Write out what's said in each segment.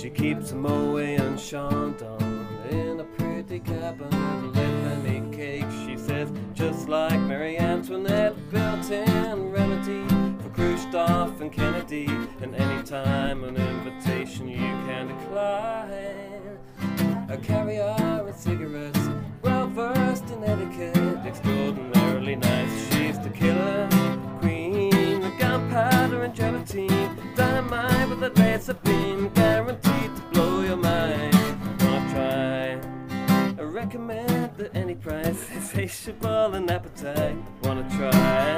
She keeps a Moët and Chandon in a pretty cabin and lemony cake, she says, just like Marie Antoinette, built-in remedy for Khrushchev and Kennedy, and anytime an invitation you can decline. A caviar and cigarettes, well versed in etiquette, extraordinarily nice. She's the killer queen, the gunpowder and gelatine, dynamite with a laser beam, guaranteed to blow your mind. Wanna try? I recommend at any price, insatiable and appetite. Wanna try?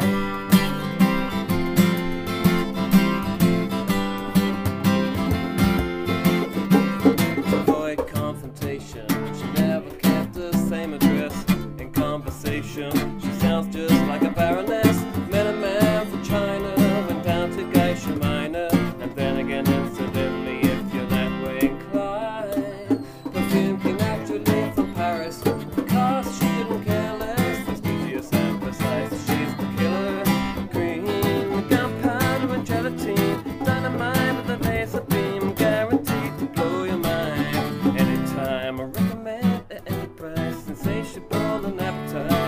She sounds just like a baroness. Met a man from China, went down to Geisha Minor, and then again incidentally, if you're that way inclined, perfume came naturally from Paris, because she didn't care less. It's studious and precise. She's the killer queen, the gunpowder and gelatine, dynamite with a laser beam, guaranteed to blow your mind. Anytime, I recommend at any price, insatiable and appetite.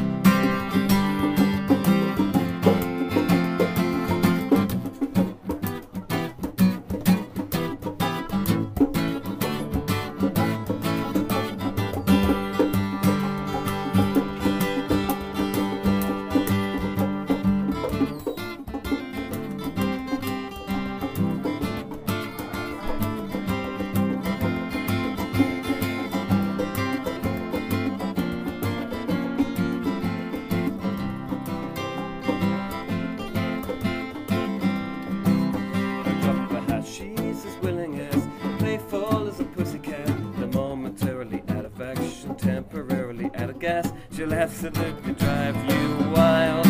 Playful as a pussycat, they're momentarily out of action, temporarily out of gas. She'll absolutely drive you wild,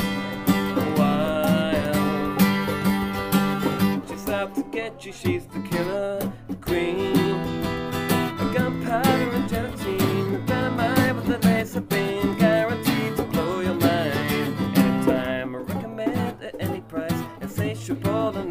wild. She's out to get you, she's the killer queen, a gunpowder and gelatine, dynamite with a laser beam, guaranteed to blow your mind. Anytime, I recommend at any price, insatiable and